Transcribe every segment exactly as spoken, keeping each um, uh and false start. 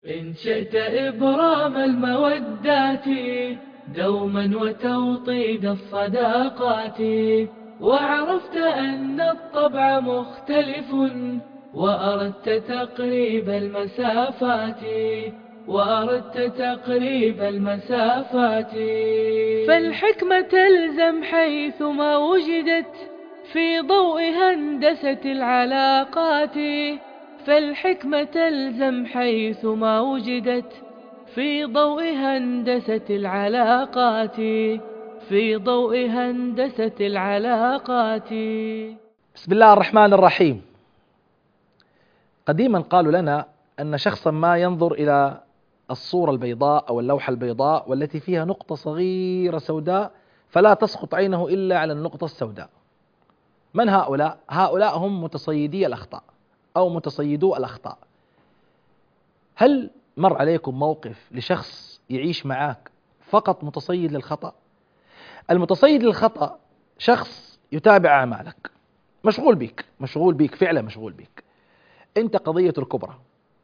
إن شئت إبرام المودات دوما وتوطيد الصداقات، وعرفت أن الطبع مختلف، وأردت تقريب المسافات وأردت تقريب المسافات فالحكمة تلزم حيثما وجدت في ضوء هندسة العلاقات فالحكمة تلزم حيثما وجدت في ضوء هندسة العلاقات في ضوء هندسة العلاقات. بسم الله الرحمن الرحيم. قديما قالوا لنا أن شخصا ما ينظر إلى الصورة البيضاء أو اللوحة البيضاء والتي فيها نقطة صغيرة سوداء فلا تسقط عينه إلا على النقطة السوداء. من هؤلاء؟ هؤلاء هم متصيدي الأخطاء أو متصيدو الأخطاء. هل مر عليكم موقف لشخص يعيش معك فقط متصيد للخطأ؟ المتصيد للخطأ شخص يتابع أعمالك، مشغول بيك مشغول بيك فعلا مشغول بيك، أنت قضية الكبرى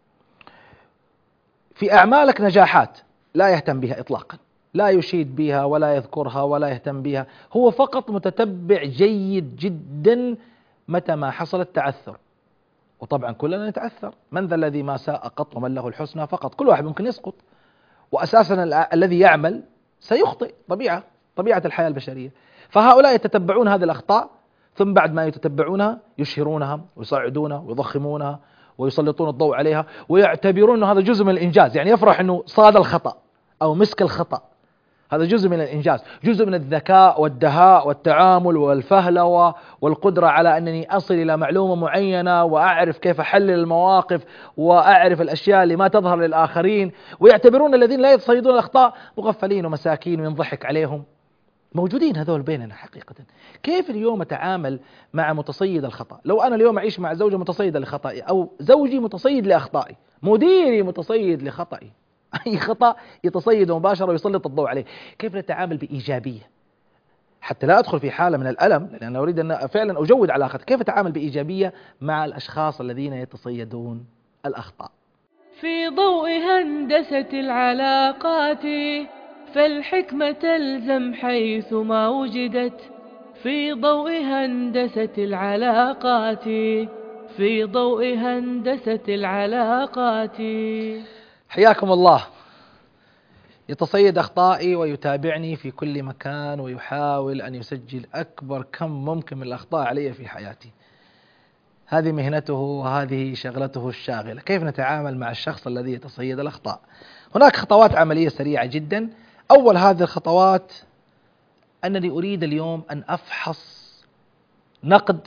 في أعمالك، نجاحات لا يهتم بها إطلاقا، لا يشيد بها ولا يذكرها ولا يهتم بها، هو فقط متتبع جيد جدا متى ما حصل التعثر. وطبعا كلنا نتعثر، من ذا الذي ما ساء قط ومن له الحسنى فقط، كل واحد ممكن يسقط، وأساسا ال- الذي يعمل سيخطئ، طبيعة طبيعة الحياة البشرية. فهؤلاء يتتبعون هذه الأخطاء، ثم بعد ما يتتبعونها يشهرونها ويصعدونها ويضخمونها ويسلطون الضوء عليها ويعتبرون أن هذا جزء من الإنجاز، يعني يفرح أنه صاد الخطأ أو مسك الخطأ، هذا جزء من الإنجاز، جزء من الذكاء والدهاء والتعامل والفهلوة والقدرة على أنني أصل إلى معلومة معينة وأعرف كيف أحلل المواقف وأعرف الأشياء اللي ما تظهر للآخرين. ويعتبرون الذين لا يتصيدون الأخطاء مغفلين ومساكين وينضحك عليهم. موجودين هذول بيننا حقيقة. كيف اليوم أتعامل مع متصيد الخطأ؟ لو أنا اليوم أعيش مع زوجة متصيدة لخطأي، أو زوجي متصيد لأخطائي، مديري متصيد لخطأي، أي خطأ يتصيد مباشرة ويسلط الضوء عليه، كيف نتعامل بإيجابية حتى لا أدخل في حالة من الألم، لأن أنا أريد أن فعلا أجود علاقتي. كيف أتعامل بإيجابية مع الأشخاص الذين يتصيدون الأخطاء؟ في ضوء هندسة العلاقات فالحكمة تلزم حيثما وجدت في ضوء هندسة العلاقات في ضوء هندسة العلاقات. حياكم الله. يتصيد أخطائي ويتابعني في كل مكان ويحاول أن يسجل أكبر كم ممكن من الأخطاء علي في حياتي. هذه مهنته وهذه شغلته الشاغلة. كيف نتعامل مع الشخص الذي يتصيد الأخطاء؟ هناك خطوات عملية سريعة جدا. أول هذه الخطوات أنني أريد اليوم أن أفحص نقد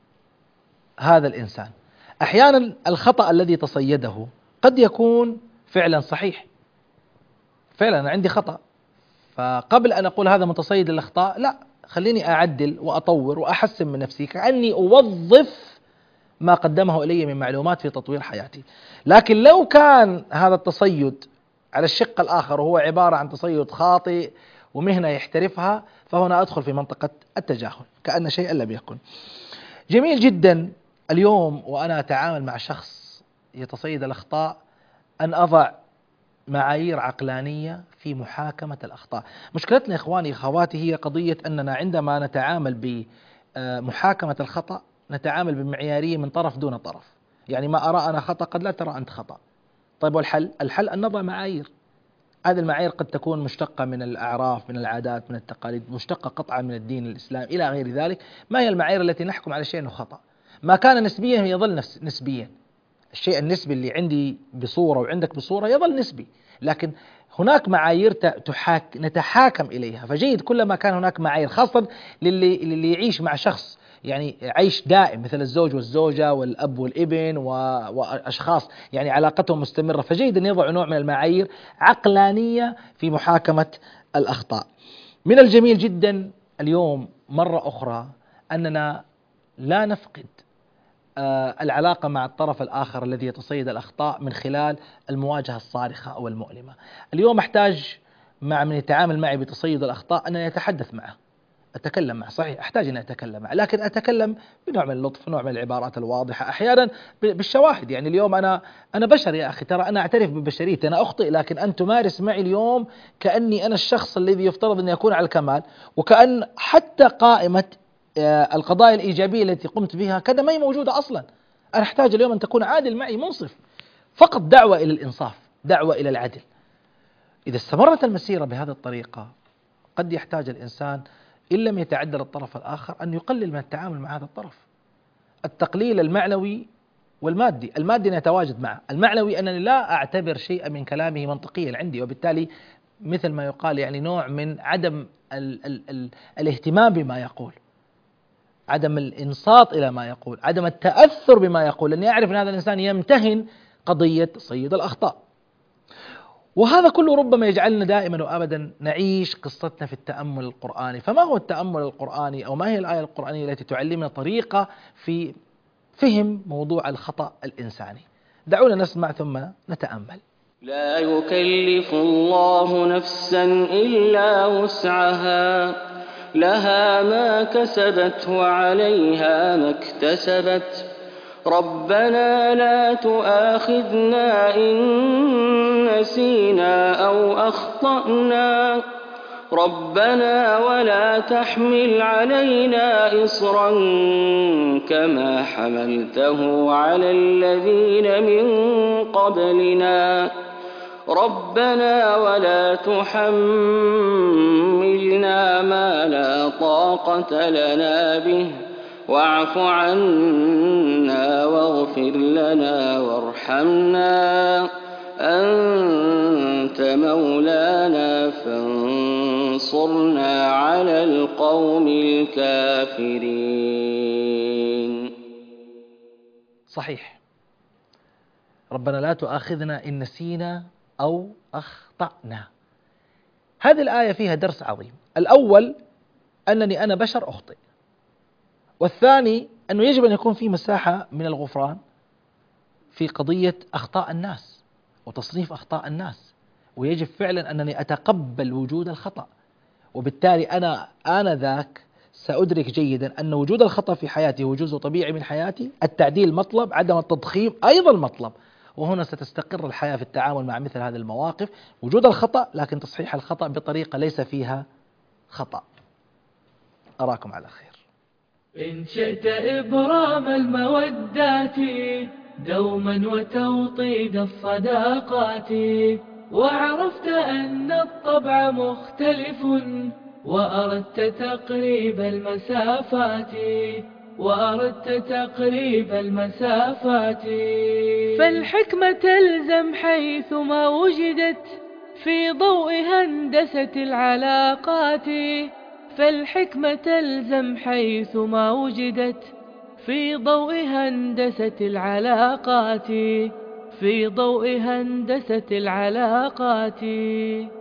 هذا الإنسان. أحيانا الخطأ الذي تصيده قد يكون فعلا صحيح، فعلا أنا عندي خطأ، فقبل أن أقول هذا متصيد للأخطاء، لا، خليني أعدل وأطور وأحسن من نفسي كأني أوظف ما قدمه إلي من معلومات في تطوير حياتي. لكن لو كان هذا التصيد على الشق الآخر وهو عبارة عن تصيد خاطئ ومهنة يحترفها، فهنا أدخل في منطقة التجاهل كأن شيئا لم يكن. جميل جدا اليوم وأنا أتعامل مع شخص يتصيد الأخطاء أن أضع معايير عقلانية في محاكمة الأخطاء. مشكلتنا يا إخواني أخواتي هي قضية أننا عندما نتعامل بمحاكمة الخطأ نتعامل بمعيارية من طرف دون طرف، يعني ما أرى أنا خطأ قد لا ترى أنت خطأ. طيب والحل؟ الحل أن نضع معايير. هذه المعايير قد تكون مشتقة من الأعراف، من العادات، من التقاليد، مشتقة قطعا من الدين الإسلام إلى غير ذلك. ما هي المعايير التي نحكم على شيء أنه خطأ؟ ما كان نسبيا يظل نفس نسبيا. الشيء النسبي اللي عندي بصورة وعندك بصورة يظل نسبي، لكن هناك معايير تحاك نتحاكم إليها. فجيد كلما كان هناك معايير، خاصة للي, للي يعيش مع شخص يعني عيش دائم مثل الزوج والزوجة والأب والابن وأشخاص يعني علاقتهم مستمرة، فجيد أن يضعوا نوع من المعايير عقلانية في محاكمة الأخطاء. من الجميل جدا اليوم مرة أخرى أننا لا نفقد العلاقة مع الطرف الآخر الذي يتصيد الأخطاء من خلال المواجهة الصارخة أو المؤلمة. اليوم أحتاج مع من يتعامل معي بتصيد الأخطاء أن يتحدث معه، أتكلم معه، صحيح أحتاج أن أتكلم معه، لكن أتكلم بنوع من اللطف، نوع من العبارات الواضحة، أحيانا بالشواهد. يعني اليوم أنا أنا بشر يا أخي، ترى أنا أعترف ببشريتي، أنا أخطئ، لكن أن تمارس معي اليوم كأني أنا الشخص الذي يفترض أن يكون على الكمال، وكأن حتى قائمة القضايا الإيجابية التي قمت بها كذا ما هي موجودة أصلا. أنا أحتاج اليوم أن تكون عادل معي، منصف، فقط دعوة إلى الإنصاف، دعوة إلى العدل. إذا استمرت المسيرة بهذه الطريقة قد يحتاج الإنسان إن لم يتعدل الطرف الآخر أن يقلل من التعامل مع هذا الطرف. التقليل المعنوي والمادي، المادي نتواجد معه، المعنوي أنني لا أعتبر شيئا من كلامه منطقيا عندي، وبالتالي مثل ما يقال يعني نوع من عدم ال ال ال الاهتمام بما يقول، عدم الإنصات إلى ما يقول، عدم التأثر بما يقول، لأني أعرف أن هذا الإنسان يمتهن قضية تصيد الأخطاء. وهذا كله ربما يجعلنا دائما وأبدا نعيش قصتنا في التأمل القرآني. فما هو التأمل القرآني، أو ما هي الآية القرآنية التي تعلمنا طريقة في فهم موضوع الخطأ الإنساني؟ دعونا نسمع ثم نتأمل. لا يكلف الله نفسا إلا وسعها، لها ما كسبت وعليها ما اكتسبت، ربنا لا تؤاخذنا إن نسينا أو أخطأنا، ربنا ولا تحمل علينا إصرا كما حملته على الذين من قبلنا، ربنا ولا تحملنا ما لا طاقة لنا به، واعف عنا واغفر لنا وارحمنا أنت مولانا فانصرنا على القوم الكافرين. صحيح، ربنا لا تؤاخذنا إن نسينا أو أخطأنا. هذه الآية فيها درس عظيم. الأول أنني أنا بشر أخطئ، والثاني أنه يجب أن يكون في مساحة من الغفران في قضية أخطاء الناس وتصنيف أخطاء الناس، ويجب فعلا أنني أتقبل وجود الخطأ، وبالتالي أنا آنذاك سأدرك جيدا أن وجود الخطأ في حياتي هو جزء طبيعي من حياتي، التعديل مطلب، عدم التضخيم أيضا مطلب، وهنا ستستقر الحياة في التعامل مع مثل هذه المواقف. وجود الخطأ لكن تصحيح الخطأ بطريقة ليس فيها خطأ. أراكم على خير. إن شئت إبرام المودات دوما وتوطيد الصداقات، وعرفت أن الطبع مختلف، وأردت تقريب المسافات وأردت تقريب المسافات فالحكمة تلزم حيثما وجدت في ضوء هندسة العلاقات فالحكمة تلزم حيثما وجدت في ضوء هندسة العلاقات في ضوء هندسة العلاقات.